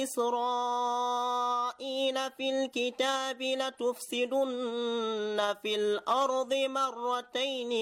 إسرائيل في الكتاب لتفسدن في الأرض مرتين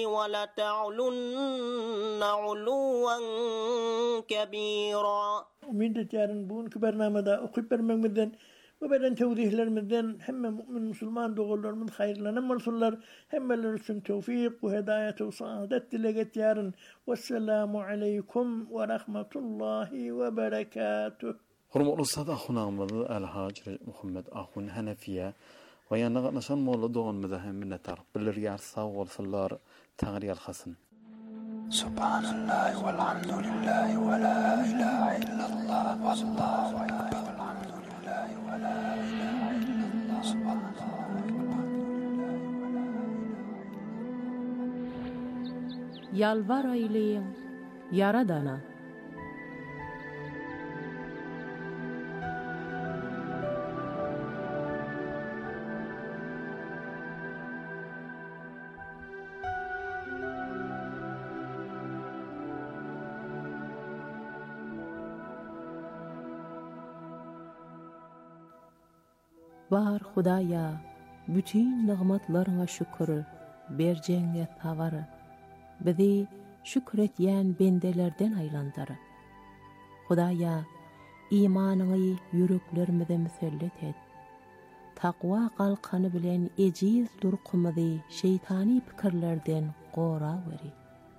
ولتعلن علوا كبيرا. ومن تجارن بون كبرنامج دا أخبر مدن وبدن توضيح مدن هم مؤمن مسلمان دغلر من خير لنا مرسلر هم لرسم توفيق وهداية وصادت لجتيارن. والسلام عليكم ورحمة الله وبركاته. Hurmatly sada ahunamyzy Alhaj Muhammed ahun Hanafiya we ýa-da gatnaşan molla doganyda hem minnetdar. Bilirýär sag bolsunlar, Taňry ýalhasyn. Subhanallah walhamdulillah wa la ilaha illallah wallahu akbar walhamdulillah wa la ilaha illallah subhanallah walhamdulillah. Yalvar ayleýin Yaradana. Var Hudaýa, bütün nigmatlaryňa şükür, berjeňe tawar. Bizi şükür etýän bendelerden aýlandyr. Hudaýa, imanyňy yüreklerimize müsellet et. Takwa galkany bilen ejiz durqumyzy şeytani pikirlerden gora beri.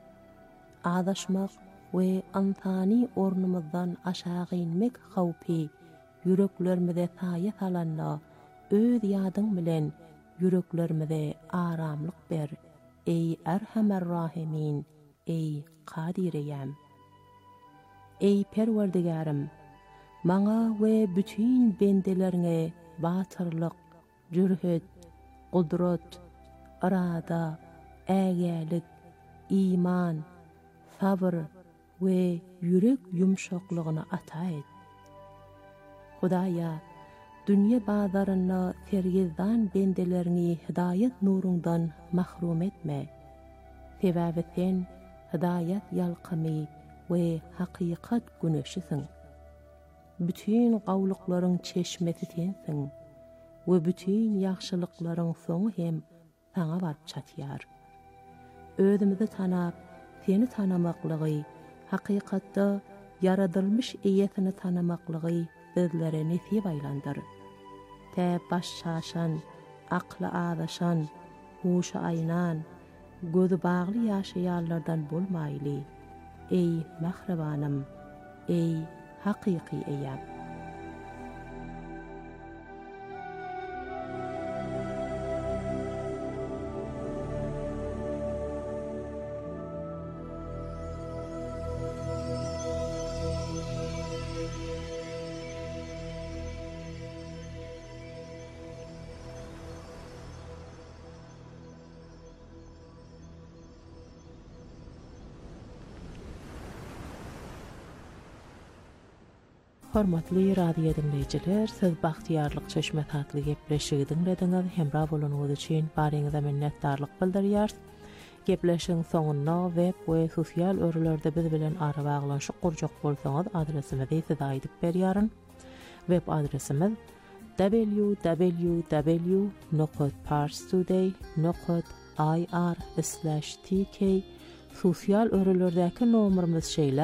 Adaşmak we antani ornumyzdan aşağı inmek hawpy yüreklerimize taýy salanna. Öz ýadyň bilen yüreklerimize aramlyk ber. Ey Erhamer Rahimin, ey Qadireyem. Ey Perwerdigarim, maňa we bütün bendeleriňe batyrlyk, jürhet, gudrat, arada, ägälik, iman, sabr we yürek yumşaklygyny ata et. Hudaýa, dünýä bazaryna sergizdan bendelerini hidayet nurundan mahrum etme. Sebäbi sen hidayet ýalkymy we hakykat güneşisiň. Bütün gawlyklaryň çeşmesi sensiň we bütün ýagşylyklaryň soňy hem saňa baryp çatýar. Özümizi tanap, seni tanamaklygy, hakykatda yaradylmış eýetini tanamaklygy bizlere nesip aýlandyr. Tä baş şaşan, akly adaşan, huşy aýnan, gözü bagly ýaşaýarlardan bolmaýly. Ey mahrebanym, ey hakyky eýem. Hormatly radio dinleyijiler, siz Baxtiýarlyk çeşme tatly gepleşigi dinlediňiz. Hemra bolanyňyz üçin baryňyza minnetdarlyk bildirýär. Gepleşiň soňuna web we sosial örlerde biz bilen ara baglanşyk gurjak bolsaňyz adresimizi size aýdyp berýäryn. Web adresimiz www.parstoday.ir/tk. Sosial örlerdäki nomerimiz şeýle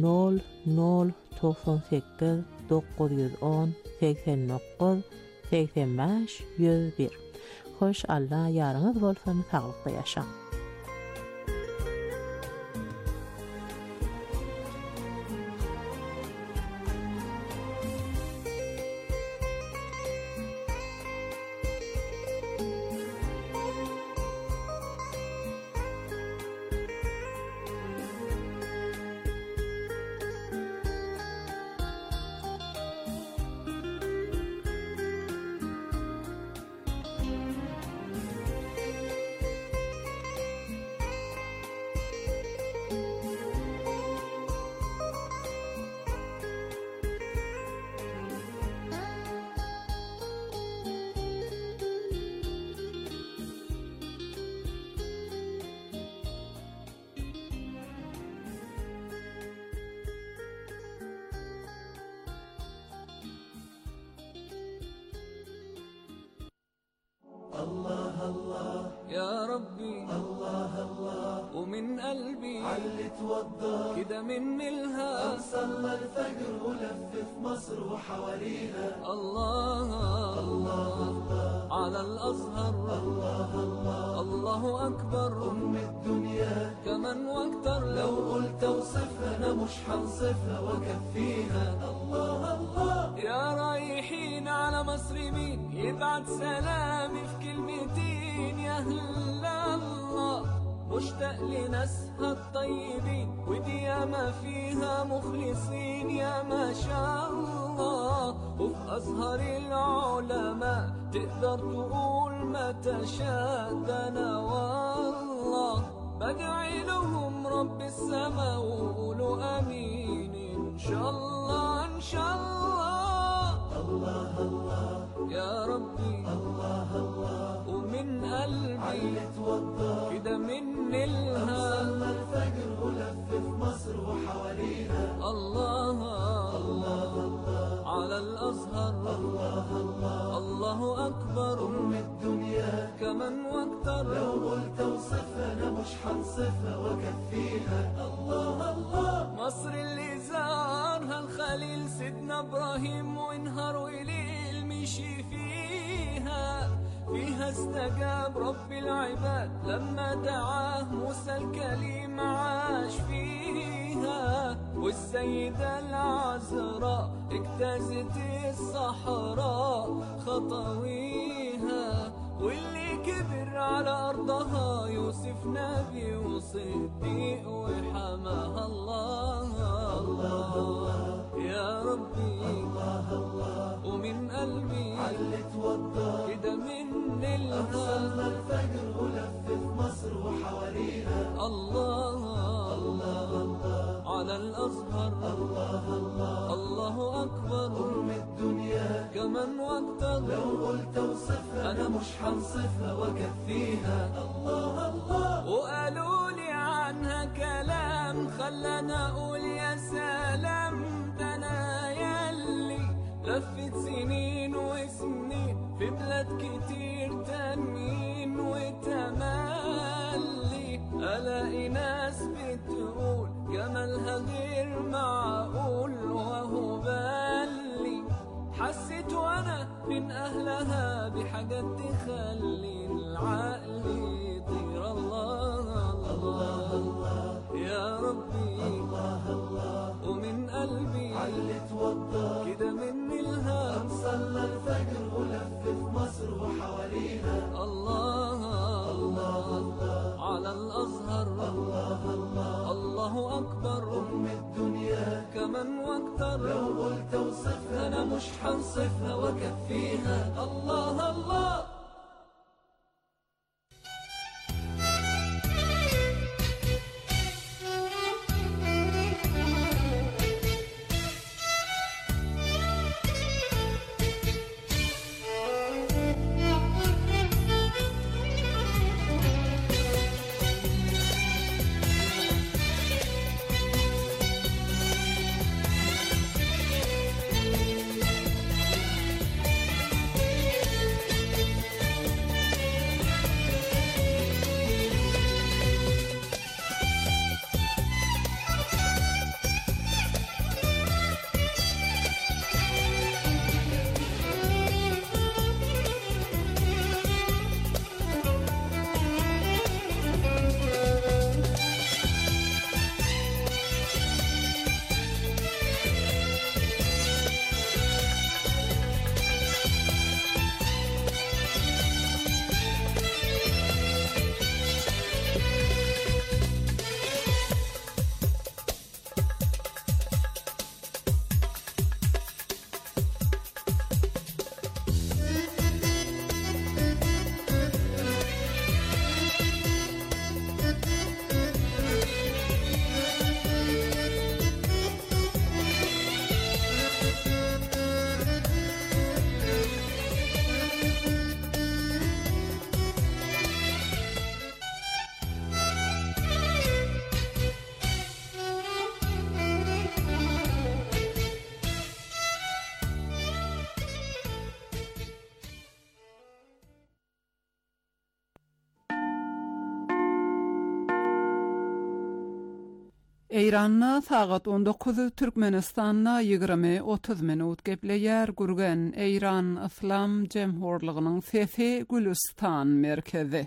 0098 910 89 85 101. Hoş Allah ýaryňyz bolsun, taglykda ýaşaň. الله الله يا ربي الله الله ومن قلبي علي توضى كده من الهام صلى الفجر ولف في مصر وحواليها الله الله على الأزهر الله الله الله أكبر أم الدنيا كمان واكتر لو قلت اوصفها أنا مش هنصفها وكفيها الله الله يا رايحين على مصر مين يبعت سلامي في كلمتين يا هلا الله مشتاق لناسها الطيبين ودي ياما فيها مخلصين يا ما شاء الله وفي أزهر العلماء تقدر تقول ما تشاء ده أنا والله بدعي لهم رب السماء وقولوا آمين إن شاء الله إن شاء الله الله الله يا ربي الله الله ومن قلبي علي توضى كده من الهام صلى الفجر ولف في مصر وحواليها الله الله على الأزهر الله الله الله أكبر أم الدنيا كمان واكتر لو قلت اوصفها أنا مش هنصفها وكفيها الله الله مصر اللي زارها الخليل سيدنا إبراهيم ونهار وليل مشي فيها استجاب رب العباد لما دعاه موسى الكليم عاش فيها والسيدة العذراء اجتازت الصحراء خطويها واللي كبر على أرضها يوسف نبي وصديق وحماها الله الله يا ربي الله الله ومن قلبي علي توضى كده من الهام صلى الفجر ولف في مصر وحواليها الله الله على الأزهر الله الله الله أكبر أم الدنيا كمان واكتر لو قلت اوصفها أنا مش هنصفها وكفيها الله الله وقالوا لي عنها كلام خلنا أقول يا سلام ده أنا ياللي لفت سنين وسنين في بلاد كتير تانيين وتملي ألاقي ناس بتقول جمالها غير معقول وهو بالي حسيت وانا من اهلها بحاجات تخلي العقل يطير الله الله الله يا ربي الله الله ومن قلبي علي توضى كده من الهام صلى الفجر ولف في مصر وحواليها الله الله على الأزهر الله الله الله أكبر أم الدنيا كمان واكتر لو قلت اوصفها أنا مش هنصفها وكفيها الله الله Eýranna sagat 19 Türkmenistanna 20-30 minut gepleýär gürgen Eýran Islam Jemhurlygynyň Fethi Gülistan merkezi.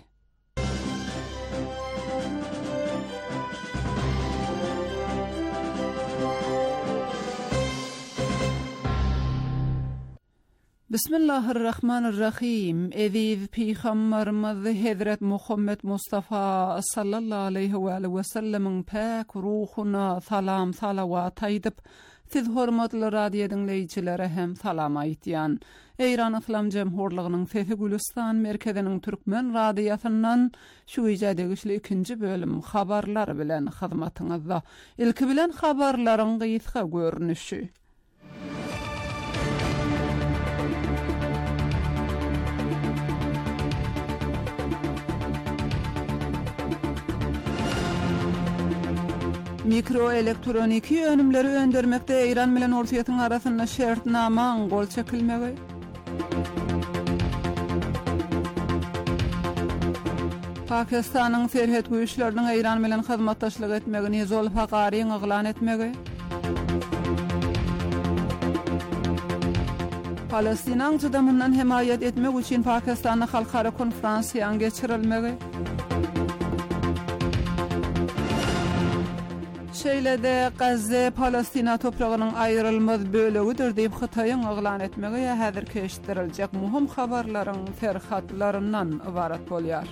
Bismillahirrahmanirrahim. Eziz Peygamberimiz Hazret Muhammed Mustafa sallallahu aleyhi ve sellemin pak ruhuna salam salavat aýdyp, siz hormatly radio dinleýiçilere hem salam aýtýan. Eýran Islam Jemhurlygynyň Fethi Gülistan merkeziniň türkmen radiosundan şu ýa-da ikinji bölüm habarlar bilen hyzmatyňyzda. Ilki bilen habarlaryň gysga görnüşi. Mikroelektroniki önümleri öndürmekde Eýran bilen Ortaýatyň arasynda şertnama gol çekilmegi. Pakistanyň serhet güýçleriniň Eýran bilen hyzmatdaşlyk etmegini Zolfagary eglan etmegi. Palestinaň jydamyndan hemayet etmek üçin Pakistanyň halkara konferensiýa geçirilmegi. Şeýlede Gazze Palestina topragynyň aýrylmaz bölegidir diýip Hytaýyň eglan etmegi häzir keşdiriljek muhim habarlaryň ferhatlaryndan ibarat bolýar.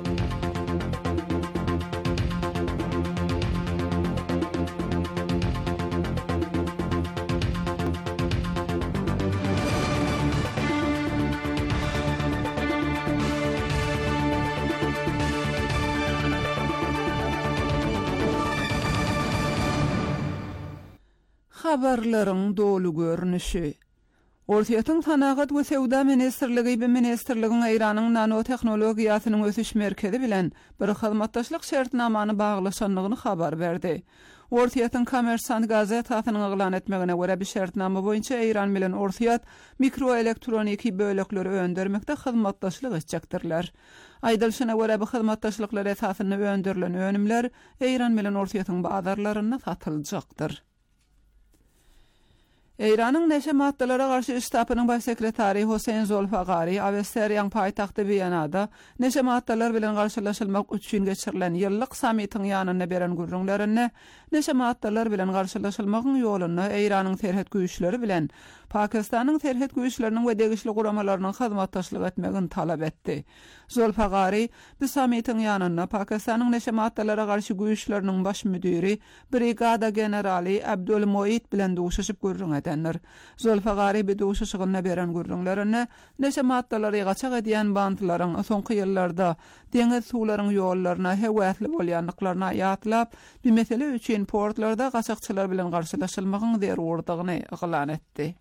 Habarlaryň dolu görnüşi. Ortaýatyň Sanagat we Sewda Ministrligi we Ministrligiň Eýranyň nanoteknologiýasynyň ösüş merkezi bilen bir hyzmatdaşlyk şertnamany baglaşanlygyny habar berdi. Ortaýatyň Kommersant gazetasynyň eglan etmegine görä bir şertnama boýunça Eýran bilen Ortaýat mikroelektroniki bölekleri öndürmekde hyzmatdaşlyk etjekdirler. Aýdylşyna görä bu hyzmatdaşlyklar esasynda öndürilen önümler Eýran bilen Ortaýatyň bazarlaryna satyljakdyr. Eýranyň neşe maddalara garşy iştapynyň baş sekretary Hosein Zolfagary Awstraliýanyň paýtagty Wienada neşe maddalar bilen garşylaşylmak üçin geçirilen ýyllyk sammityň ýanyna beren gürrüňlerini neşe maddalar bilen garşylaşylmagyň ýoluny Eýranyň serhet güýçleri bilen Pakistanyň serhet güýçleriniň we degişli guramalarynyň hyzmatdaşlyk etmegini talap etdi. Zolfagary bu sammityň ýanyna Pakistanyň neşe maddalara garşy güýçleriniň baş müdiri brigada generali Abdul Moit bilen duşuşyp görrüň edenler. Zolfagary bu duşuşygyna beren gürrüňlerini neşe maddalara gaçak edýän bandlaryň soňky ýyllarda deňiz suwlaryň ýollaryna hewäsli bolýanlyklaryna ýatlap, bu mesele üçin portlarda gaçakçylar bilen garşylaşylmagyň zerurdygyny eglan etdi.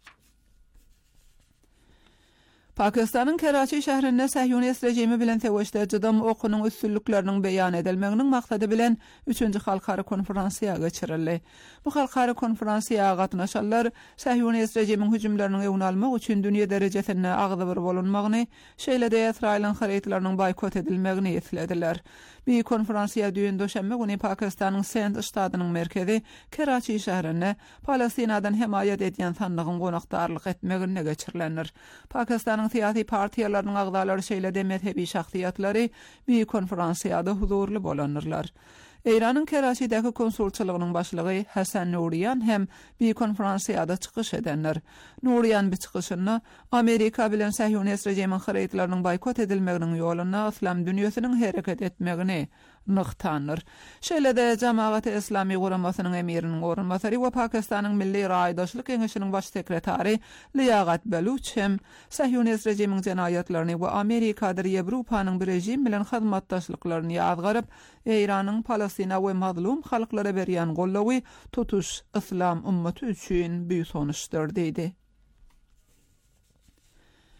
Pakistanyň Karachi şäherinde Sahyonist rejimi bilen teweşde jydam okunyň üstünlükleriniň beýan edilmeginiň maksady bilen 3-nji halkara konferensiýa geçirildi. Bu halkara konferensiýa gatnaşanlar Sahyonist rejimiň hüjümlerini öňe almak üçin dünýä derejesinde agzybir bolunmagyny, şeýle-de Ýesraýlyň hareýtlarynyň boykot edilmegini eslediler. Bu konferensiýa düýün döşenme güni Pakistanyň Sindh ştatynyň merkezi Karachi şäherinde Palestinadan hemayet edýän sanlygyň gonakdarlyk etmegine geçirilendir. Pakistanyň siyasi partiýalarynyň agdalary şeýle-de mezhebi şahsiýatlary bu konferensiýada huzurly bolanyrlar. Eýranyň Karachi'däki konsulçylygynyň başlygy Hasan Nuriyan hem bu konferensiýada çykyş edenler. Nuriyan bu çykyşyny Amerika bilen Sahyonist rejimiň hareýtlarynyň boykot edilmeginiň ýoluna islam dünýäsiniň hereket etmegini nyktanır. Şeýle-de Jamaat Islami guramasynyň emiriniň orunmasary we Pakistanyň Milli Raýdaşlyk Keňeşiniň baş sekretary Liyagat Baluch hem Sahyonist rejimiň jenaýatlaryny we Amerikadyr Ýewropanyň bir rejim bilen hyzmatdaşlyklaryny ýazgaryp, Eýranyň Palestina we mazlum halklara berýän gollawy tutuş islam ummati üçin büýük sonuçlar diýdi.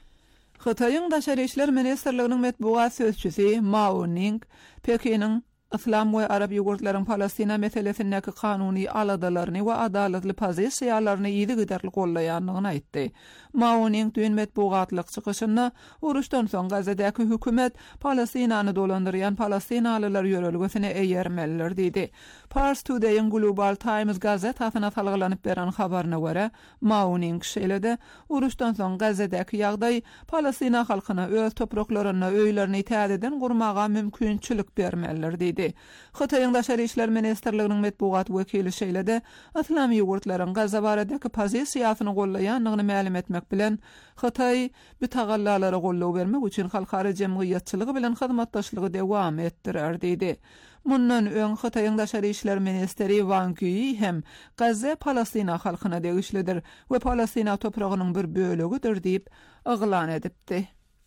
Hytaýyň Daşary işler ministrliginiň metbuat sözçüsi Mao Ning Pekiniň İslam we Arab ýogurtlaryň Palestina meselesindäki kanuny aladalarny we adalatly pozisiýalaryny ýygy giderli gollaýanlygyny aýtdy. Maunyň dün metbugatlyk çykyşynda uruşdan soň Gazadäki hökümet Palestinany dolandyrýan palestinalylar ýörelgesine eýermeliler diýdi. Pars Today'ın Global Times gazetasına salgylanyp beren habaryna görä, Maunyň kişilerde uruşdan soň Gazadäki ýagdaý Palestina halkyna öz topraklaryna öýlerini täzeden gurmaga mümkinçilik bermeliler diýdi. Xitoyň Daşary işler ministrliginiň metbugat wekili şeýlede Islam ýogurtlaryň Gaza baradaky pozisiýasyny gollaýanlygyny ma'lum etmek bilen Xitoy bu tagallalara gollaw bermek üçin halkara jemgyýetçiligi bilen hyzmatdaşlygy dowam etdirer diýdi. Mundan öň Xitoyň Daşary işler ministri Wang Yi hem Gaza Palestina halkyna degişlidir we Palestina topragynyň bir bölegidir diýip yglan edipdi.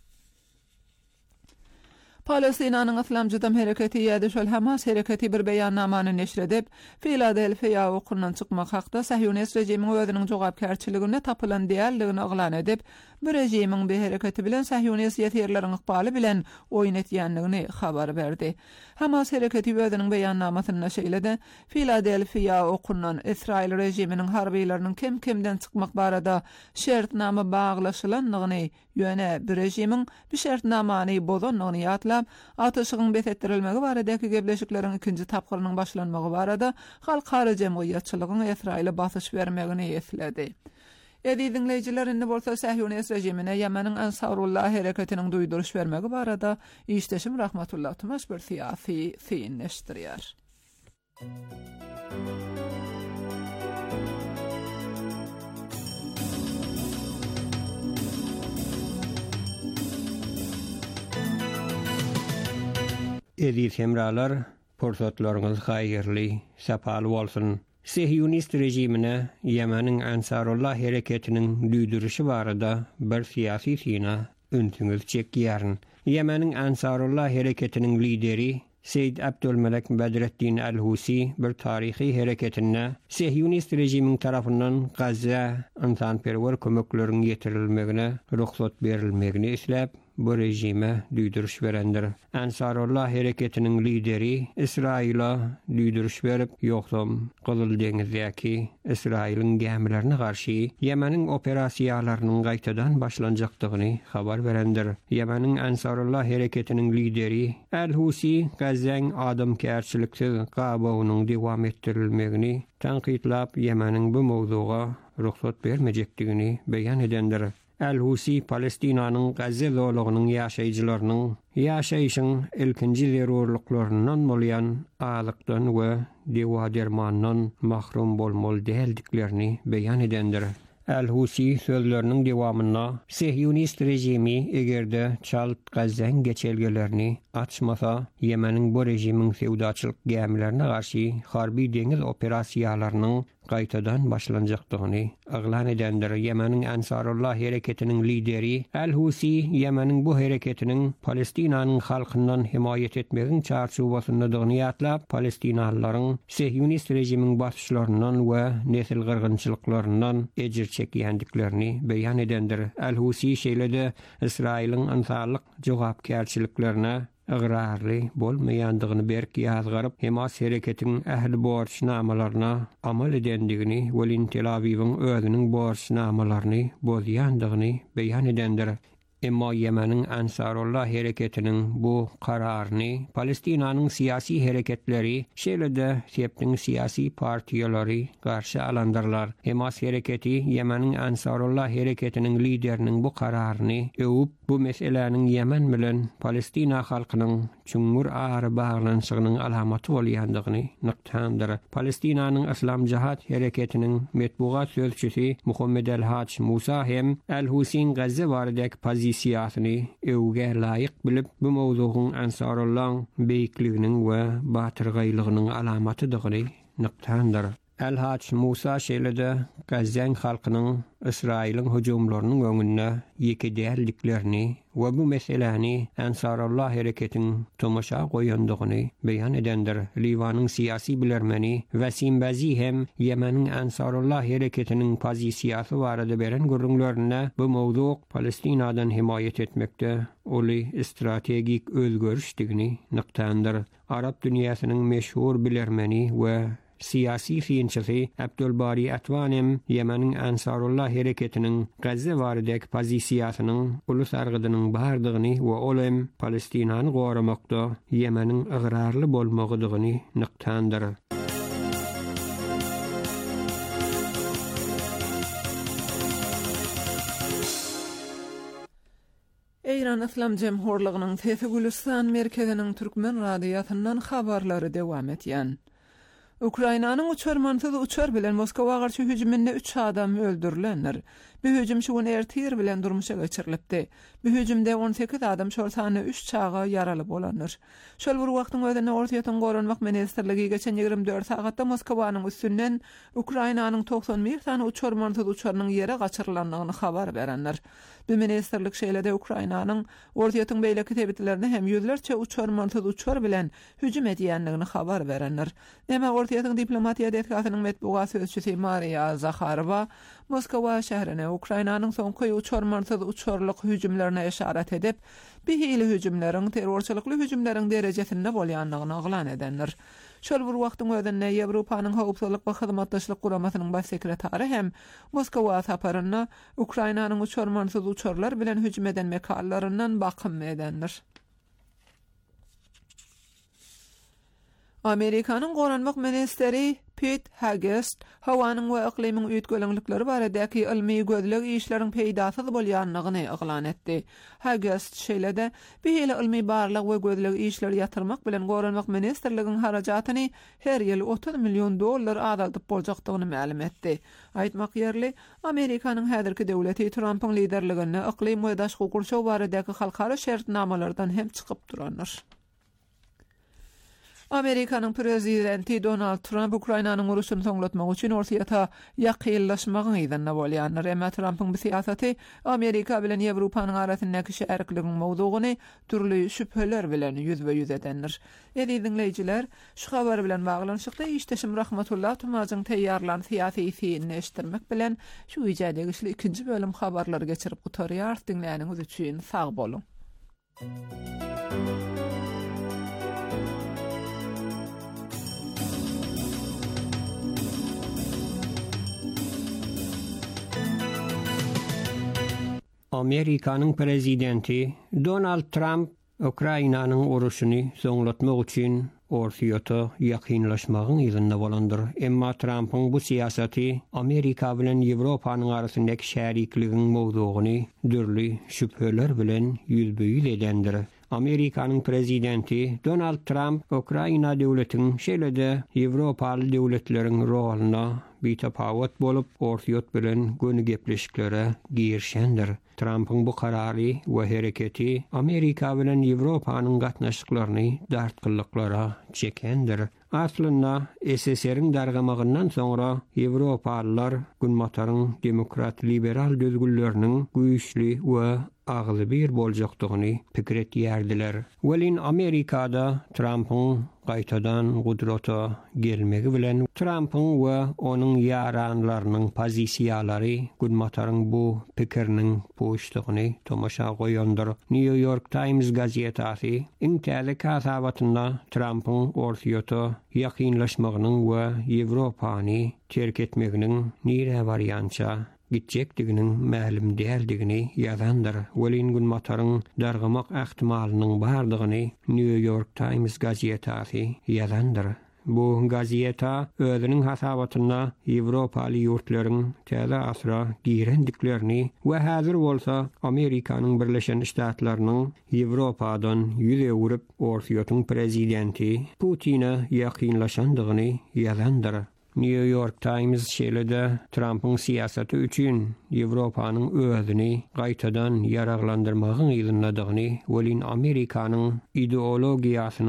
Palestinanyň Islamjy Dam Hereketi ýa-da şol Hamas hereketi bir beýannamany neşr edip, Filadelfiýa okundan çykmak hakda Sahyonist rejimiň özüniň jogapkärçiligine tapylan diýerligini yglan edip, bu rejimiň bu hereketi bilen Sahyonist ýetirleriň ykbaly bilen oýun etýänligini habar berdi. Hamas hereketi özüniň beýannamasyna şeýlede, Filadelfiýa okundan Israil rejiminiň harbiýlarynyň kim-kimden çykmak barada şertnama baglaşylanlygyny ýöne bir rejimiň bu şertnamany bozanlygyny ýatlap, atyşygyň besetdirilmegi baradaky gebleşikleriň ikinji tapgyrynyň başlanmagy barada halkara jemgyýetçiligiň Israile basyş bermegini esledi. Dinleyijiler indi bolsa Sahyonist rejimine Ýemeniň Ansarullah hereketiniň duýduruş bermegi barada işdeşim Rahmatullah Tumaş bir siýasy fiýinleşdirýär. Aziz hemralar, pursatlaryňyz haýyrly, sapal bolsun. Sahyonist rejimine Ýemeniň Ansarullah hereketiniň duýduruşy barada bir siýasy syna ünsüňiz çekýäryn. Ýemeniň Ansarullah hereketiniň lideri Seyyid Abdülmelek Bedrettin el-Husi bir tarihi hereketine Sahyonist rejimiň tarapyndan Gaza insanperwer kömekleriniň ýetirilmegine ruhsat berilmegini isläp, bu rejime duýduruş berendir. Ansarullah hereketiniň lideri Israila duýduruş berip, ýokdam Gyzyl deňizdäki Israiliň gemilerine garşy Ýemeniň operasiýalarynyň gaýtadan başlanjakdygyny habar berendir. Ýemeniň Ansarullah hereketiniň lideri el-Husi Gazaň adamkärçiliksiz gabawynyň dowam etdirilmegini tanqidlap, Ýemeniň bu mowzuga ruhsat bermejekdigini beýan edendir. El-Husi Palestinanyň Gaza zowlagynyň ýaşaýjylarynyň ýaşaýyşyň ilkinji zerurluklaryndan bolýan alykdan we dewa dermandan mahrum bolmaly däldiklerini beýan edendir. El-Husi sözleriniň dewamynda Sahyonist rejimi egerde çalyp Gazaň geçelgelerini açmasa, Ýemeniň bu rejimiň sewdaçylyk gemilerine garşy harby deňiz operasiýalarynyň gaýtadan başlanjakdygyny yglan edendir. Ýemeniň Ansarullah hereketiniň lideri el-Husi Ýemeniň bu hereketiniň Palestinanyň halkyndan himayet etmegiň çarşubasynydygyny ýatlap, Palestinalylaryň Sahyonist rejimiň basyşlaryndan we nesil gyrgynçylyklarynyň ejir çekýändiklerini beýan edendir. El-Husi şeýlede Israiliň antarlyk jogapkärçiliklerine ıgrarly bolmaýandygyny berk ýazgaryp, Hamas hereketiň ähli borçnamalaryna amal edendigini we Tel Aviwyň özüniň borçnamalaryny bozýandygyny beýan edendir. Emma Ýemeniň Ansarullah hereketiniň bu kararyny Palestinanyň siyasi hereketleri şeýlede septiň siyasi partiýalary garşy alandyrlar. Hamas hereketi Ýemeniň Ansarullah hereketiniň lideriniň bu kararyny öwüp, bu meseleniň Ýemen bilen Palestina halkynyň çuňmur ary baglanşygynyň alamaty bolýandygyny nyktandyr. Palestinanyň Islam Cihat hereketiniň metbugat sözçüsi Muhammed el-Haç Musa hem el-Husin Gaza baradaky pozisiýasyny öwge laýyk bilip, bu mowzugyň Ansarullah beýikliginiň we batyrgylygynyň alamatydygyny nyktandyr. Elhaç Musa şeýlede Gazze halkynyň İsrail'in hüjumlarynyň öňünde ýekidäliklerini we bu meseleni Ansarullah hereketiniň tomaşa goýandygyny beýan edendir. Liwanyň syýasy bilermeni Wasim Bazi hem Yemeniň Ansarullah hereketiniň pozisiýasy barada beren görüňlerine bu mowzu Palestinadan himayet etmekde oly strategik özgörüşdigini nyktandyr. Arap dünýäsiniň meşhur bilermeni we siyasi fiýinçisi Abdulbari Atwanem Yemeniň Ansarullah hereketiniň Gazze baradaky pozisiýasynyň ulus argydynyň bardygyny we olem Palestinany goramakda Yemeniň ıgrarly bolmagydygyny nyktandyr. İran İslam Cemhurlygynyň Tefe Gülistan merkeziniň türkmen radiýatyndan habarlary dewam etýän. Ukrainanyň uçarmansyz uçar bilen Moskowa garşy hüjüminde 3 adam öldürilenler. Bu hüjüm şu gün ertir bilen durmuşa geçirilipdi. Bu hüjümde 18 adam şortany 3 çağa yaraly bolanlar. Şol bir wagtyň özünde ortaýatan goranmak ministrligi geçen 24 sagatda Moskwanyň üstünden Ukrainanyň 91 tane uçarmansyz uçarynyň ýere gaçyrylandygyny habar berenler. Bu ministrlik şeýlede Ukrainanyň ortaýatan beýleki tebitlerini hem ýüzlerçe uçarmansyz uçar bilen hüjüm edýändigini habar berenler. Näme ortaýatan diplomatiýa detgatynyň metbuat sözçüsi Maria Zakharova Moskwa şäherine Ukrainanyň soňky uçarmansyz uçarlyk hüjümlerine işaret edip, bu hili hüjümleriň terrorçylykly hüjümleriň derejesinde bolýandygyny oglan edenler. Şol bir wagtyň özünde Ýewropanyň howpsuzlyk we hyzmatdaşlyk guramasynyň baş sekretary hem Moskwa saparyna Ukrainanyň uçarmansyz uçarlar bilen hüjüm eden mekanlaryndan bakym edenler. Amerikanyň goranmak ministeri Pete Hegseth hawanyň we iklimiň üýtgelenlikleri baradaky ilmi gözleg işleriň peýdasy bolýanlygyny oglan etdi. Hegseth şeýlede bu ýyly ilmi barlyk we gözleg işler ýatyrmak bilen goranmak ministrligiň harajatyny her ýyl $30 milyon azaldyp boljakdygyny ma'lum etdi. Aýtmak ýerli, Amerikanyň häzirki döwleti Trumpyň liderligini iklim we daşky gurşaw baradaky halkara şertnamalardan hem çykyp duranlar. Amerikanyň prezidenti Donald Trump Ukrainanyň uruşyny soňlatmak üçin ortaýata ýakynlaşmagyny ýa-da bolýanlar. Emma Trumpyň bu siýasaty Amerika bilen Ýewropanyň arasyndaky şärikligiň mowdugyny türli şüpheler bilen ýüzbe-ýüz edenler. Ýa-da dinleýijiler, şu habar bilen baglanyşykda işdeşim Rahmatullah Tumazyň teýýarlan syýasy fiýilini eşitdirmek bilen şu ýaýda güçli ikinji bölüm habarlary geçirip gutarýar. Dinleýäniňiz üçin sag bolun. Amerikanyň prezidenti Donald Trump Ukrainanyň uruşyny soňlatmak üçin ortaýata ýakynlaşmagyň ýylynda bolandyr. Emma Trumpyň bu siýasaty Amerika bilen Ýewropanyň arasyndaky şärikligiň mowdugyny dürli şüpheler bilen ýüzbe-ýüz edendir. Amerikanyň prezidenti Donald Trump Ukraina döwletiniň şeýlede Ýewropaly döwletleriň roluna bitapawat bolup ortaýat bilen göni gepleşiklere girişendir. Trumpyň bu karary we hereketi Amerika bilen Ýewropanyň gatnaşyklaryny dartgylyklara çekendir. Aslynda SSR-iň dargamagyndan soňra Ýewropalylar günmataryň demokrat liberal dözgülleriniň güýçli we agly bir boljakdygyny pikir etýärdiler. Welin Amerikada Trumpyň gaýtadan gudrata gelmegi bilen Trumpyň we onuň ýaranlarynyň pozisiýalary günmataryň bu pikiriniň poşdygyny tomaşa goýandyr. New York Times gazetasy intele kasawatynda Trumpyň ortaýata ýakynlaşmagynyň we Ýewropany terk etmeginiň nire variantça gitjekdiginiň ma'lum däldigini ýazandyr. Welin günmataryň dargamak ähtimalynyň bardygyny New York Times gazetasy ýazandyr. Bu gazeta özüniň hasabatynda Ýewropaly ýurtlaryň täze asra girendiklerini we häzir bolsa Amerikanyň Birleşen Ştatlarynyň Ýewropadan ýüze urup ortaýatyň prezidenti Putina ýakynlaşandygyny ýazandyr. New York Times şeýlede Trumpyň siýasaty üçin Ýewropanyň özüni gaýtadan ýaraglandyrmagyň ýylyndadygyny, welin Amerikanyň ideologiýasynyň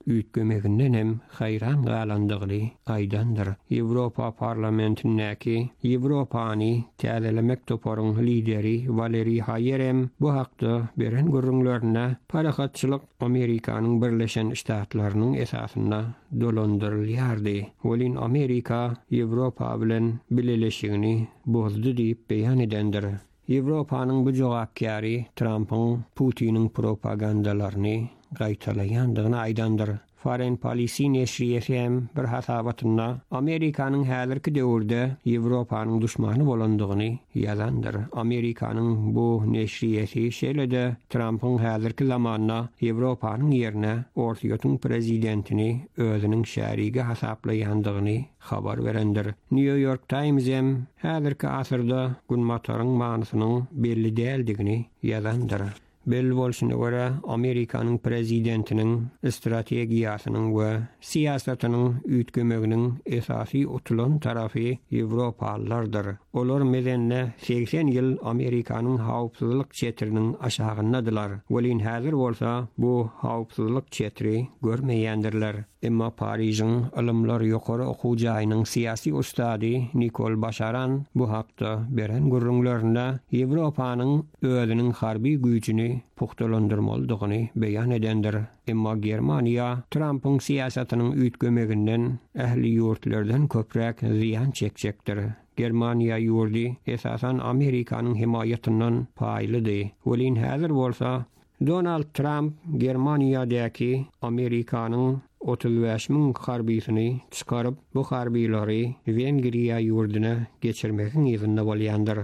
ütgemeginden hem hayran galandygy aýdandyr. Ýewropa parlamentindäki Ýewropany täzelemek toparyň lideri Valeri Hayerem bu hakda beren görüňlerine parahatçylyk Amerikanyň Birleşen Ştatlarynyň esasyna dolandyrylýardy. Welin Amerika Ýewropa bilen bileleşigini bozdy diýip beýan edendir. Ýewropanyň bu jogapkary Trumpyň Putiniň propagandalaryny gaýtalaýandygyny aýdandyr. Foreign Policy neşriyeti hem bir hasabatynda Amerikanyň häzirki döwürde Ýewropanyň düşmany bolandygyny ýazandyr. Amerikanyň bu neşriyeti şeýle-de Trumpyň häzirki zamanda Ýewropanyň ýerine Ortaýatyň prezidentini özüniň şärigi hasaplaýandygyny habar berendir. New York Times hem häzirki asyrda günmataryň manysynyň belli däldigini ýazandyr. Belli bolşuna göre Amerikanyň prezidentiniň strategiýasynyň we siýasatynyň ütgemeginiň esasy utulan tarafy Ýewropalılardyr. Olar mezenle 80 ýyl Amerikanyň hawpsuzlyk çetiriniň aşagyndadylar. Welin häzir bolsa bu hawpsuzlyk çetiri görmeýändirler. Emma Paryжyň Ilymlar ýokary okuw jaýynyň siýasy ustady Nikol Başaran bu hakda beren görüňlerinde Ýewropanyň özüniň harby güýjini puhtalandyrmalydygyny beýan edendir. Emma Germaniýa Trumpyň siýasatynyň ütgemeginden ähli ýurtlardan köprek ziýan çekjekdir. Germaniýa ýurdy esasan Amerikanyň himayatynyň paýlydy. Welin häzir bolsa Donald Trump Germaniýadaky Amerikanyň 35.000 harbiýyny çykaryp bu harbiýlary Wengriýa ýurduna geçirmegiň ýerinde bolýandyr.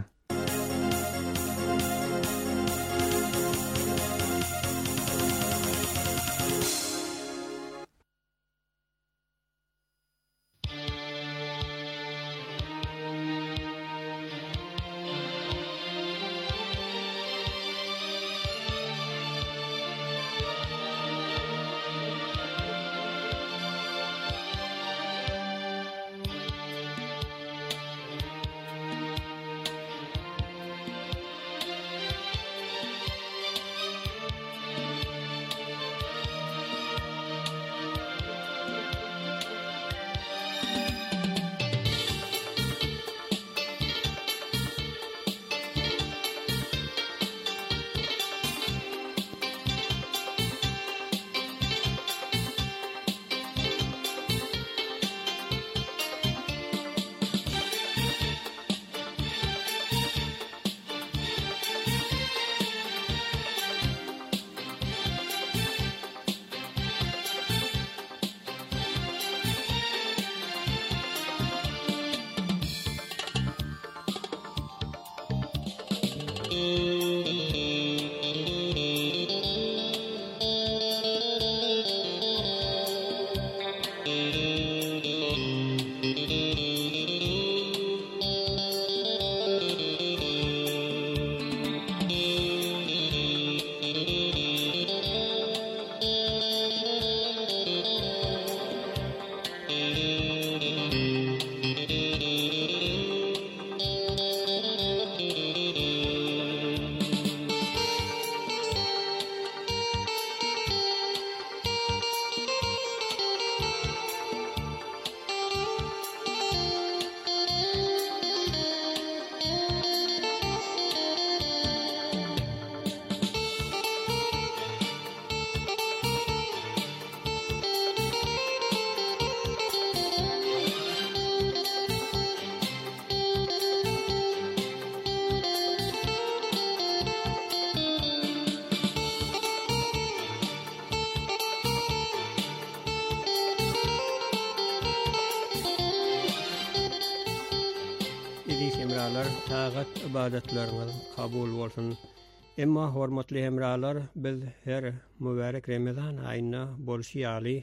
Tagat ibadetleriniz kabul bolsun. Emma hormatly hemralar, biz her mübarek Ramazan aýyna bolşýaly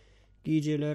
gijeler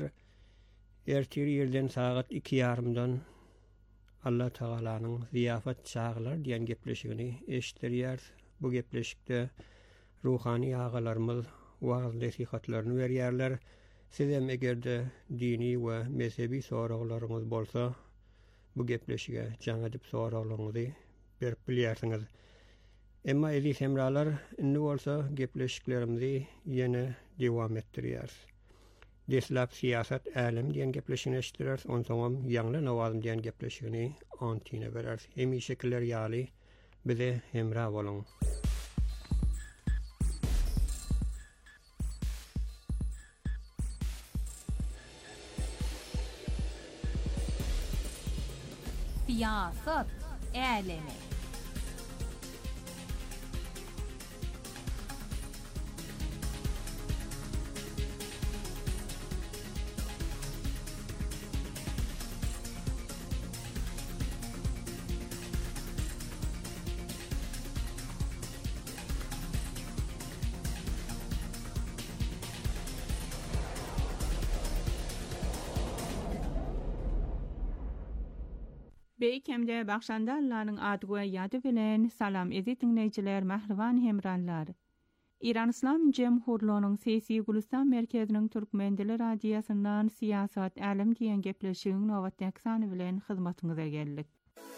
ertir ýerden saat 2:30-dan Allah Taalanyň ziyafat çağlar diýen gepleşigini eşitdirýär. Bu gepleşikde ruhani ağalarymyz wagt nasihatlaryny berýärler. Sizem egerde dini we mezhebi soraglaryňyz bolsa, bu gepleşige jaň edip soraglaryňyzy berip bilýärsiňiz. Emma eziz hemralar, indi bolsa gepleşiklerimizi ýene dewam etdirýär. deslap siyasat älim diýen gepleşigini eşitdiler. Onsoňam ýaňly nawazym diýen gepleşigini antine berer. Hemi şekiller ýaly bize hemra bolun. Siyasat älemi. Beýkemde Bagşandarlaryň adygy ýady bilen salam edip dinleýijiler, mähriban hemranlar. İran İslam Jemhurluğunun Sesi Gulistan merkeziniň Türkmendiler radiýasyndan siyasat älim diýen gepleşigiň nowatdaky sany bilen hyzmatyňyza geldik.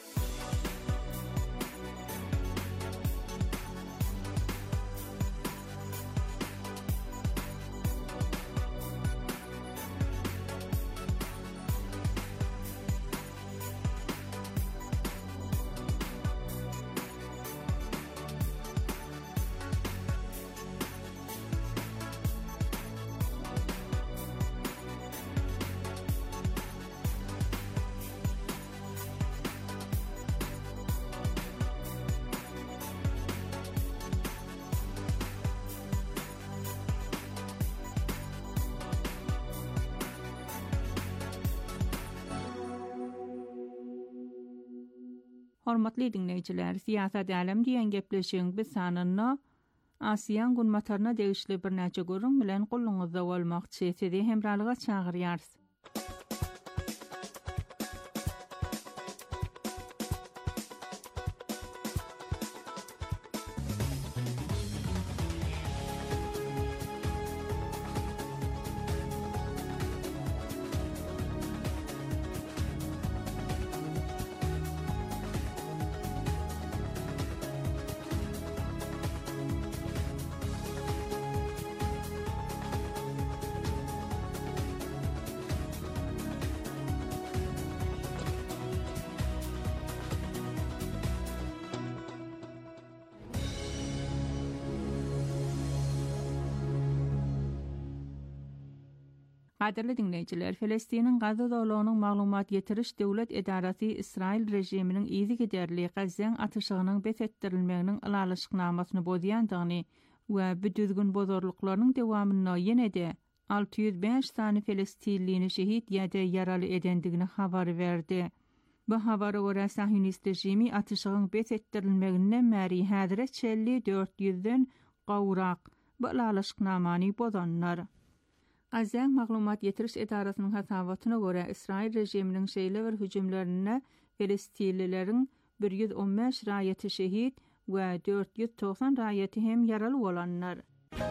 Hormatly dinleýijiler, siyasat älim diýen gepleşigiň biz sanyna Asiýan günmataryna degişli bir näçe görüň bilen goluňyzda bolmakçy sizi hemralyga çagyrýarys. Qadirli dinleýijiler, Filistiniň Gaza dowlatynyň maglumat ýetiriş döwlet edarasy İsrail rejiminiň izi giderli Gaza atyşygynyň besetdirilmeginiň alaşyknamasyny bozýandygyny we büdüzgün bozorluklarynyň dowamyna ýene-de 605 sany Filistinlini şehit ýa-da ýaraly edendigini habar berdi. Bu habara görä Sahyonist rejimi atyşygyň besetdirilmeginden märi häzire çelli 400-den gawrak bu alaşyknamany bozanlar. Gaza maglumat ýetiriş edarasynyň hasabatyna görä İsrail rejiminiň şeýle bir hüjümlerine Filistinlileriň 115 raýaty şehit we 490 raýaty hem ýaraly bolanlar.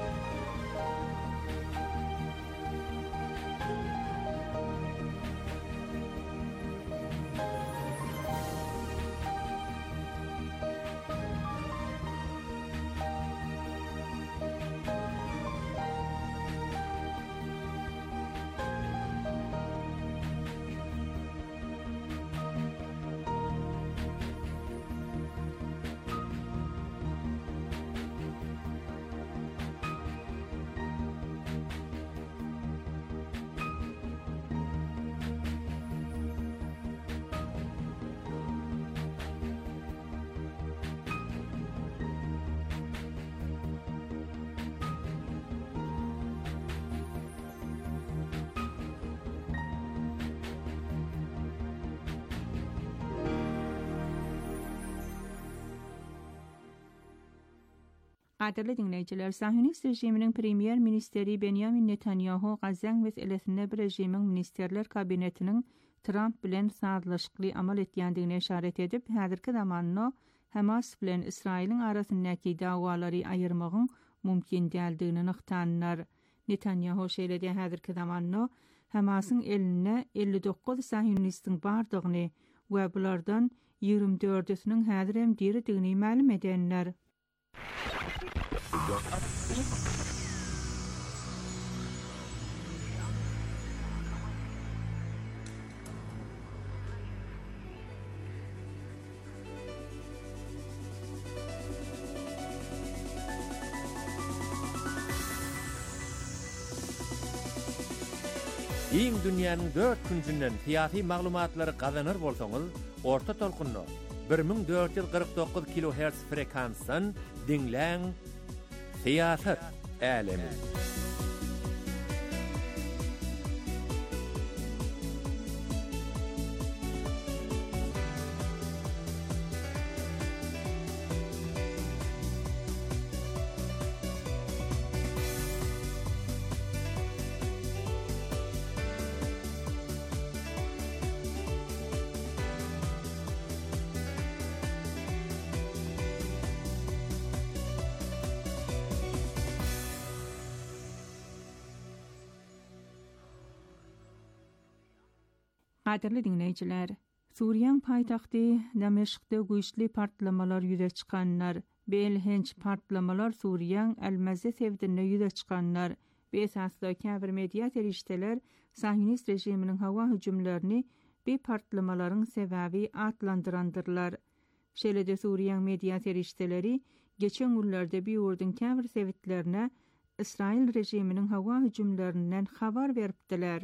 Qadirli dinleýijiler, Sahyonist rejiminiň premier ministeri Benjamin Netanyahu Gaza meselesinde bir rejimiň ministerler kabinetiniň Trump bilen sazlaşykly amal etýändigine işaret edip, häzirki zamanna Hamas bilen Israiliň arasyndaky dawalary aýyrmagyň mümkin däldigini nyktanlar. Netanyahu şeýle-de häzirki zamanna Hamasyň eline 59 Sahyonistin bardygyny we bulardan 24-üsiniň häzir hem diridigini ma'lum edenler. Iň dünýäniň 4 küncünden siyasi maglumatlary gazanır bolsaňyz, orta tolkunly 1449 kHz frekansdan dinläň Siyasat Älemi. Qadirli dinleyijiler, Suriýanyň paýtagty Dameşkde güýçli partlamalar ýüze çykanlar, belhenç partlamalar Suriýanyň Al-Mazze sevdine ýüze çykanlar, besasda käbir media terişdeler Sahyonist rejiminiň hawa hüjümlerini bu partlamalaryň sebäbi atlandyrandyrlar. Şeýle-de Suriýanyň media terişdeleri geçen günlerde bir ýurdun käbir sebitlerine İsrail rejiminiň hawa hüjümlerinden habar beripdiler.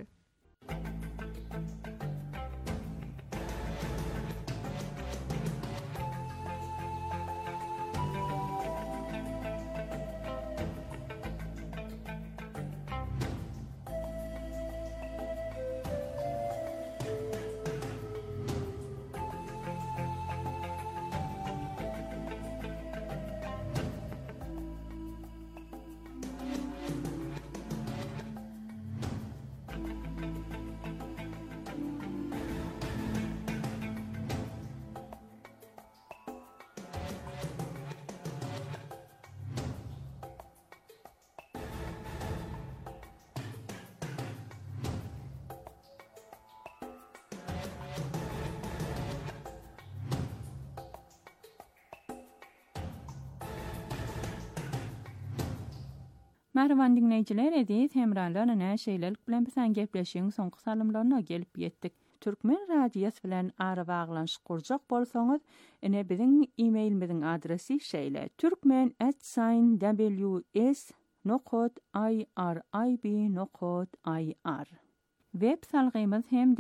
Merhaban dinleyijiler, edis hemralarla näşeýlelik bilen bilen gepleşiň soňky salymlaryna gelip ýetdik. Türkmen radiýasy bilen ara baglanşyk gurjak bolsaňyz, ene biziň e-mailimiziň adresi şeýle: turkmen@ws.irib.ir. Web salgymyz hem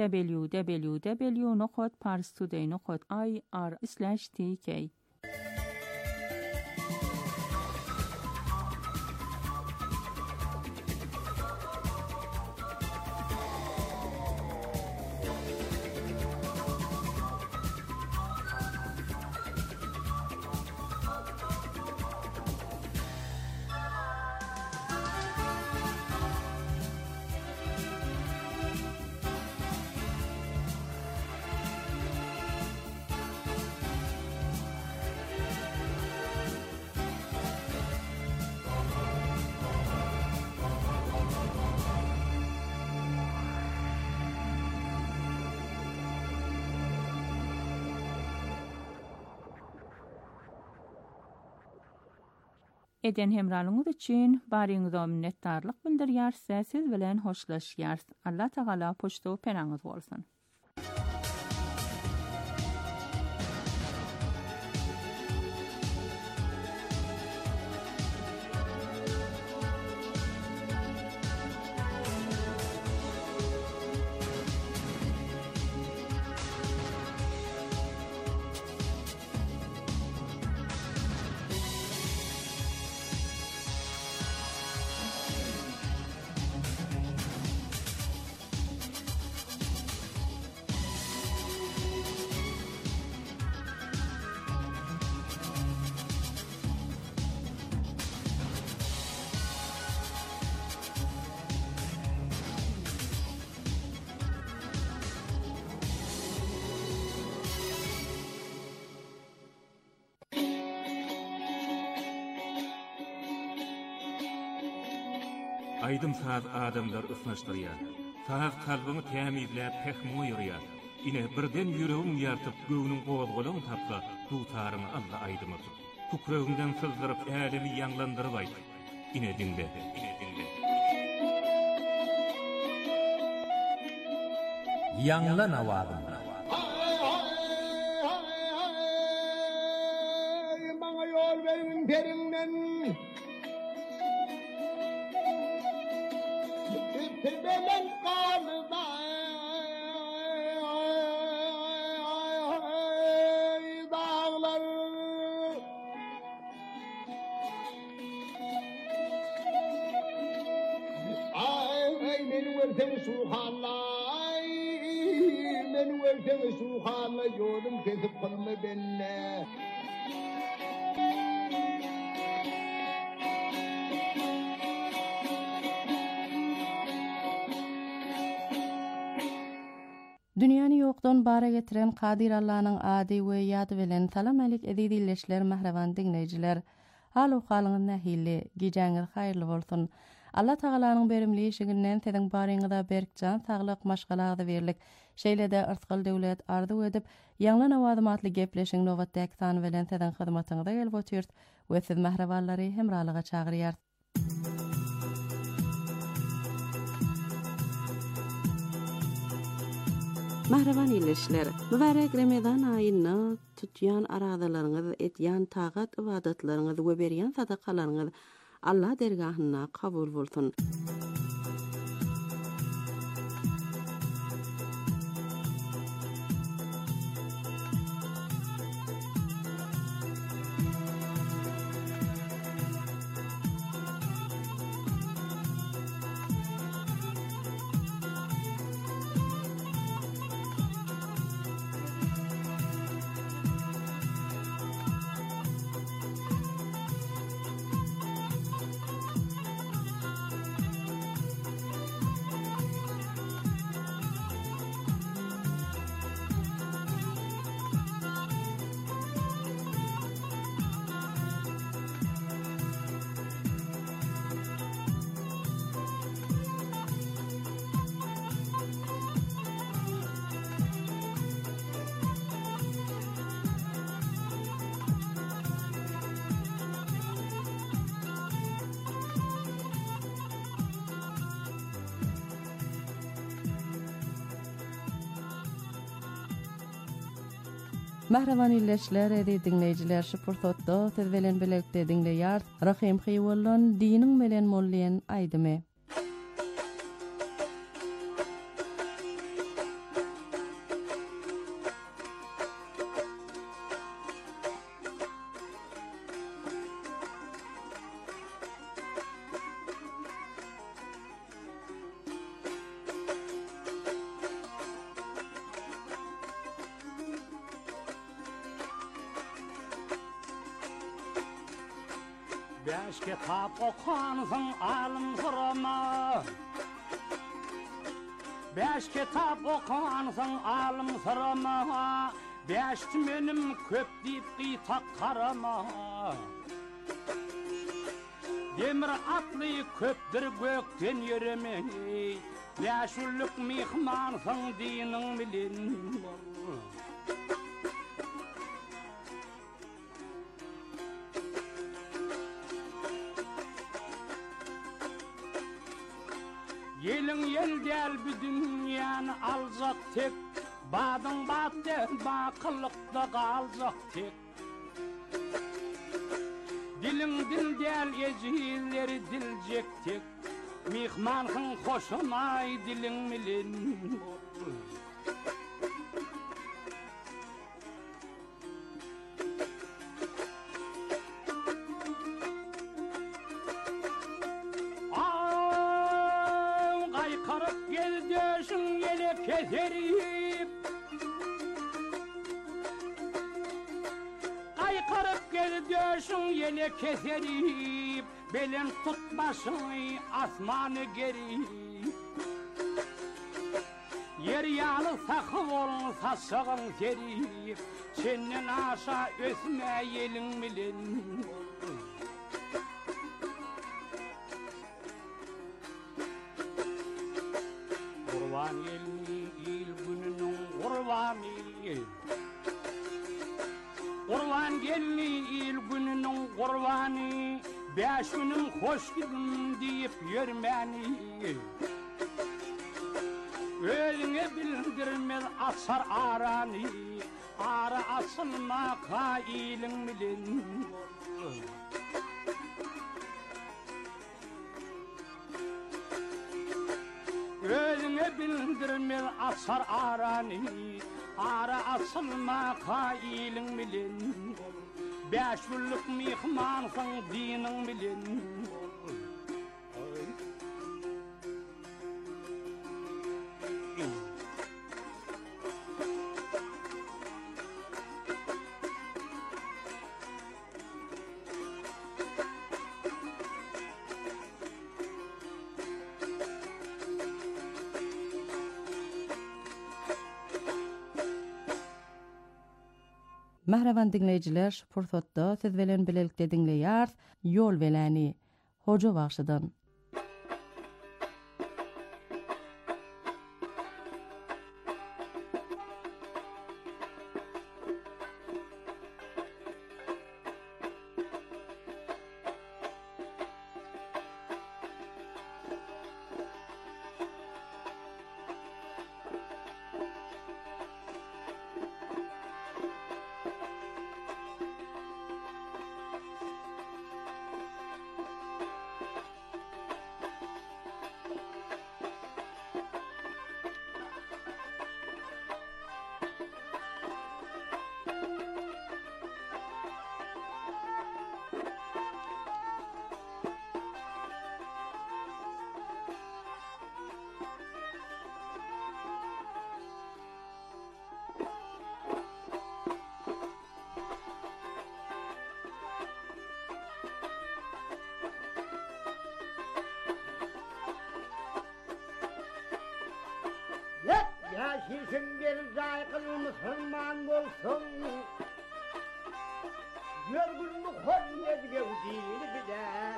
www.parstoday.ir/tk. Eden hemralyňyz üçin baryňyza minnetdarlyk bildirýär, siz bilen hoşlaşýar. Allah Taala poçta penaňyz bolsun. Aydım saat adamlar ısnaşdırýar. Saat kalbyny tämizläp pehmu ýörýär. Ine birden ýüregim ýartyp göwnüň gowazgalaryny tapsa, tutaryny Allah aýdymy. Kukrögünden sızdyryp älemi ýanglandyryp aýdy. Ine dinle. Ýanglan awazym. Maňa ýol berin perinden. Belen kalı versem suhallah men versem suhallah yolum kesip kalma benne. Dünýäni ýokdan bara getiren Kadir Allah'nyň ady we ýady bilen salam alik edilýärler mahrawan dinleýijiler. Halu halyňyz nähili, gijaňyz haýrly bolsun. Allah Tagalanyň berimli işiginden tediň baryňyza berkjan saglyk maşgalagda berlik. Şeýlede ırtgal döwlet ardy edip, ýangly nawadymatly gepleşiň nowatdaky san bilen tediň hyzmatyňyza gelip otyrdy we siz mahrawallary hemralyga çagyrýar. Mahrawan illeşler, mübarek Ramazan aýyny tutýan aradalaryňyz, etýän tagat ibadatlaryňyz we berýän sadakalaryňyz Allah dergahyna kabul bolsun. Mahrawan illeşler edi dinleýijiler şu pursatda siz bilen birlikde dinleýär. Rahim Hyýwallan diniň bilen molleýän aýdymy. Beş kitap okuansın alım sırama. Beş kitap okuansın alım sırama. Beş menim köp deyip kıytak karama. Demir atlı köptür gökten yürümeyi. Beş ulluk mihmansın dinin bilin. Yelin yel del bir dünyanı alacak tek. Badın batten bakılıkta kalacak tek. Dilin dil del ecilleri diljek tek. Mihmanhın hoşunay dilin milin. Keserip Kaykarıp gel döşün yele keserip Belin tutmasın asmanı gerip Yer yalı sakı olun sasığın serip Senin aşağı ösme yelin bilin Kurban yelini il gününün kurbanı Kurban gelini il gününün kurbanı Beş günüm hoş gidin deyip yürmeni Ölüne bildirmez asar aranı Ara asılma kailin bilin Ölüne bildirmez asar aranı Ara asılma kailin bilin Beş yıllık mihmansın dinin bilin Mahravan dinleyiciler, şu pursatda siz bilen bilelikde dinleýär, ýol belani, hoca başydan. Yaşasın bir zaykıl Müslüman bolsun. Görgün Muhammed gevdini bilen.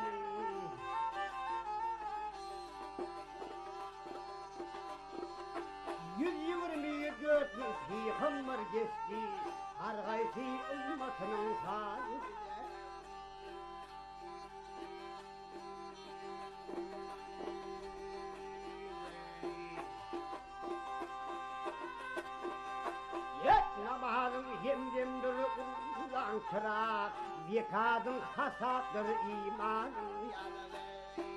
124 peygamber geçti. Her gaysi ümmetinin sahibi. Hemdemdir ulan çırak, bir kadın hasaptır imanın yanına.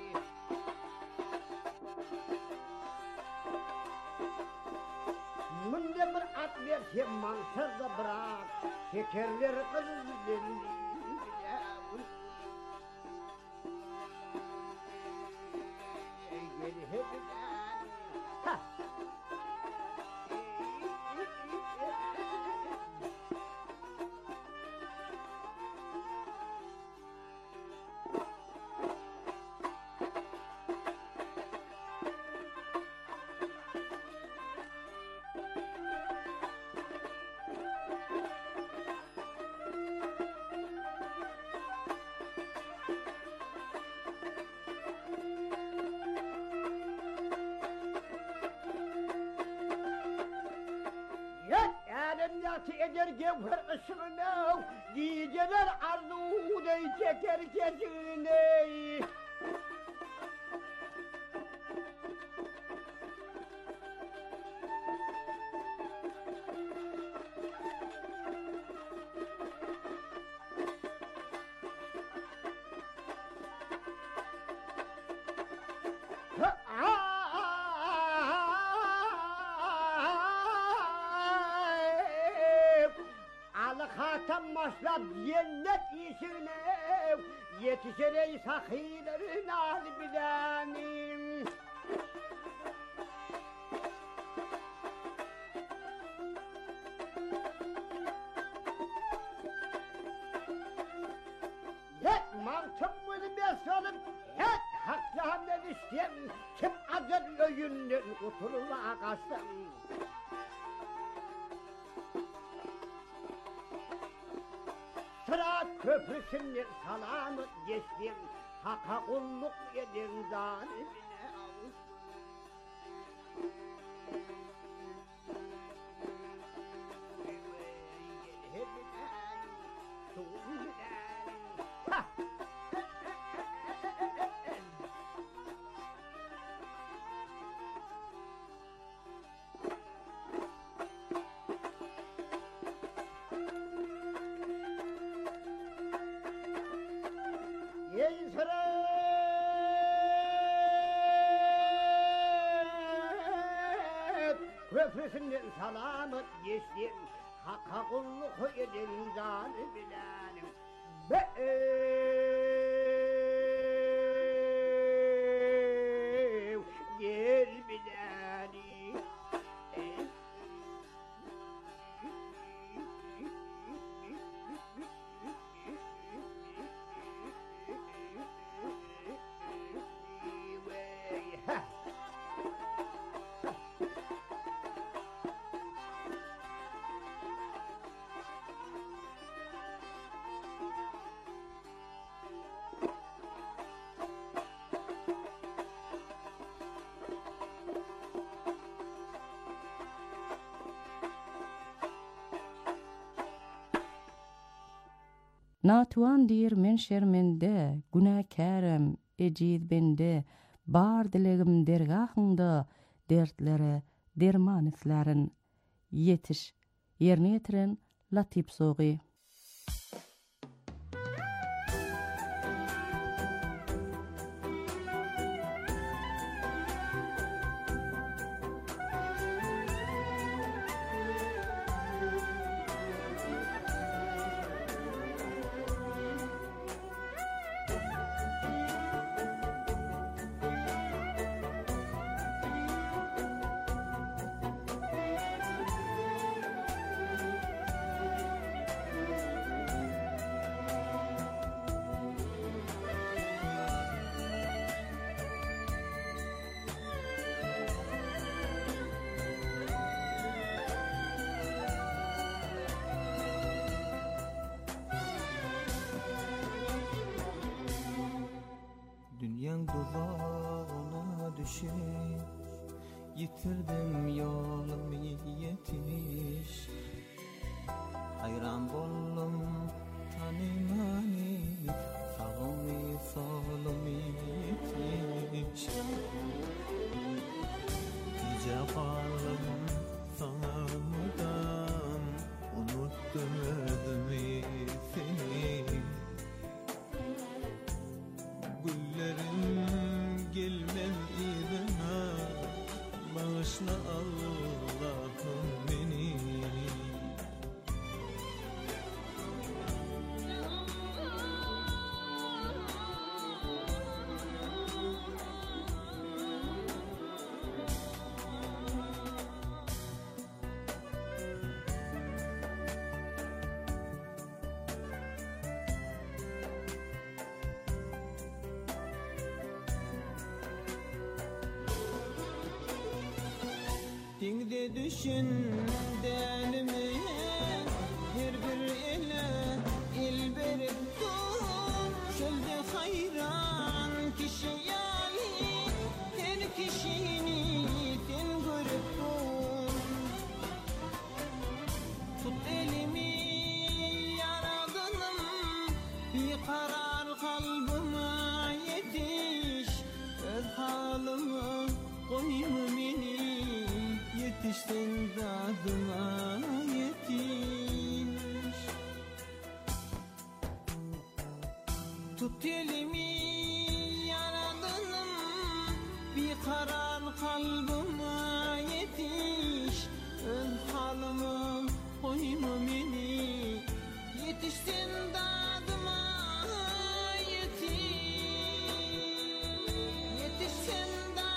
Münde bir at verse mansırda bırak, şekerler kızılır. Geri hepiden, ha! Yatı eder gevher ışığını, geceler arzuday çeker kesini. Hatam maşrab cennet işine yetişerey sahilerin hali bilenim. Yet mantım bunu besalım, yet haklarından isteyem, kim adır öyünden kurtulma kaçtım. Sırat köprüsünden salamet geçtim, haka kulluk edin zalimine avuz. Köprüsünden salamet geçtim, haka kulluk edin zalimine. Gel bilani. Natuan dir men şermende, günahkarım, ecid bende, bar dilegim dergahında, dertlere derman islerin. Yetiş, yerine yetiren Latip Soği. Dünyanın tuzağına düşüp yitirdim yolumu yetiş. Hayran boldum tanımani sağımı solumu yetiş. İcapalım sana mudam unuttum ödümü seni. Güllerim gelmem idana bağışla Allah'ım beni. Dingde düşün delimi her bir ele il berip dur. Çölde hayran kişi yani her kişini ten görüp dur. Tut elimi yaradanım bir karar kalbime yetiş. Öz halımı koyma beni. Yetiştin dadıma yetiş. Tut elimi yaradanım bir karar kalbime yetiş. Öz halımı koyma beni. Yetiştin dadıma yetiş. Yetiştin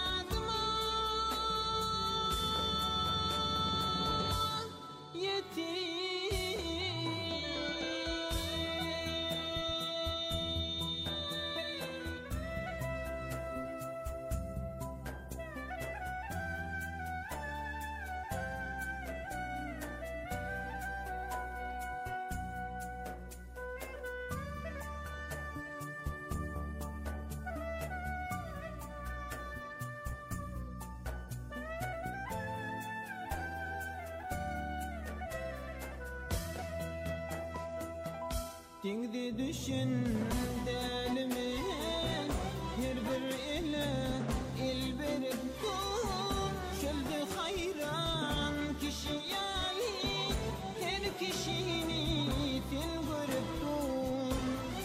Dingde düşün delimi her bir ele il berip dur. Çölde hayran kişi yani her kişini ten görüp dur.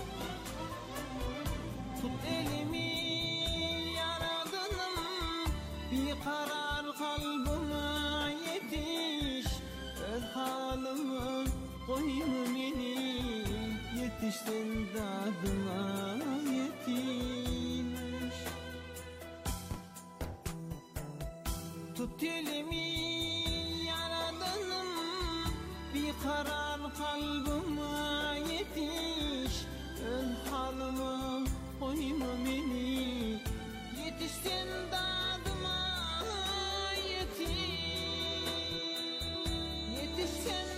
Tut elimi yaradanım bir karar kalbime yetiş. Öz halımı koyma beni. Yetiştin dadıma yetiş. Tut elimi yaradanım bir karar kalbime yetiş. Öz halımı koyma beni. Yetiştin dadıma yetiş. Yetiştin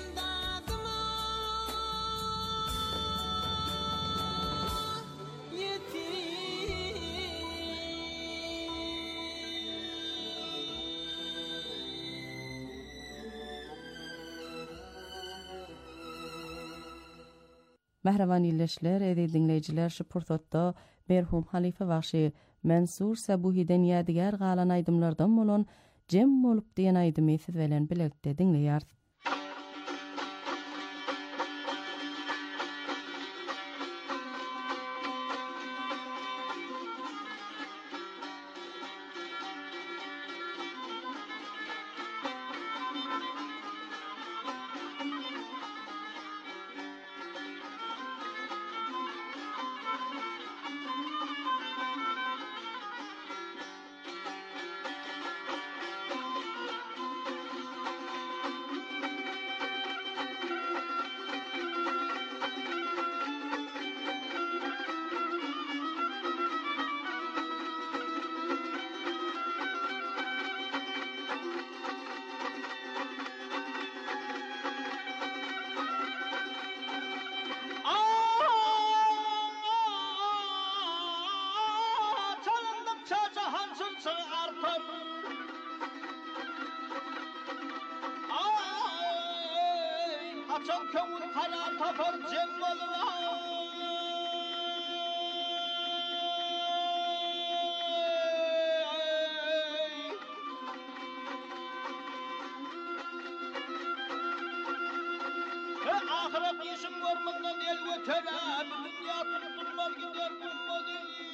Mehrevan illeşler, edi dinleyiciler şu pursatda merhum Halife Vakşy Mansur Sabuhi'den ýadigar galan aýdymlardan bolan Jem bolup diýen aýdymy siz bilen bilekde dinleýär. Açan kömür kara tapar cembalına ahiret işim görmenden el götüre dünya tutulmaz gider bulmadı.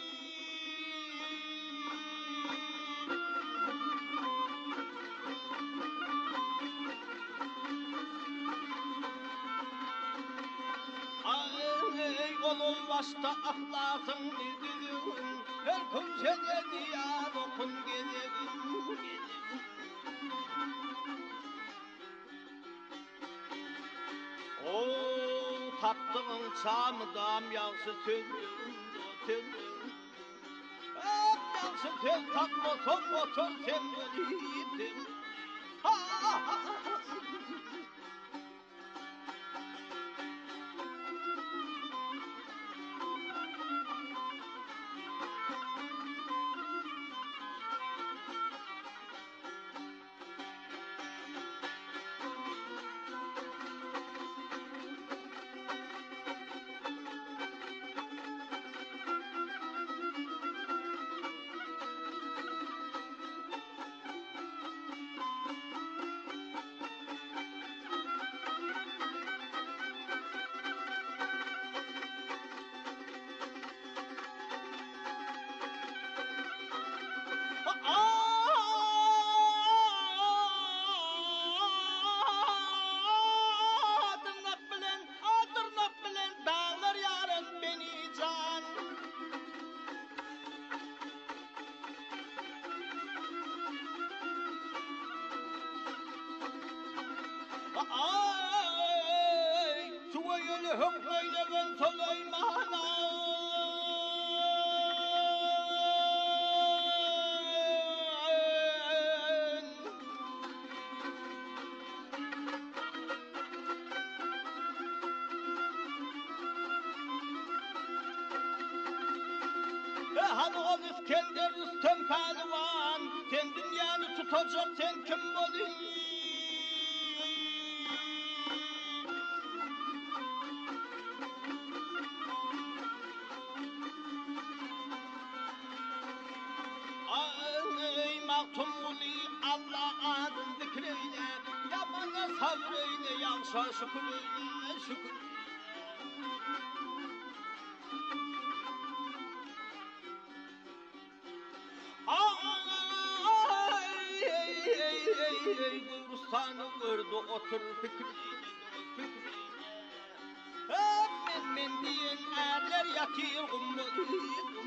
Olun başta ahlakın nedin her köşede diyan okun gelin. O tattığın çamıdam yağsı tündün hep yağsı tündün tat motor sen gelidin. Ay, tuvayeli hükmeyleven Süleyman'a hadi o İskender Rüstem Pehlivan sen dünyanı tutacak sen kim bolun? Maktumuli Allah adın zikreyle ya bana sabreyle yağşa şükreyle şükür. Gürsanı gördü otur fikriyle men diyen erler yatır ummadı.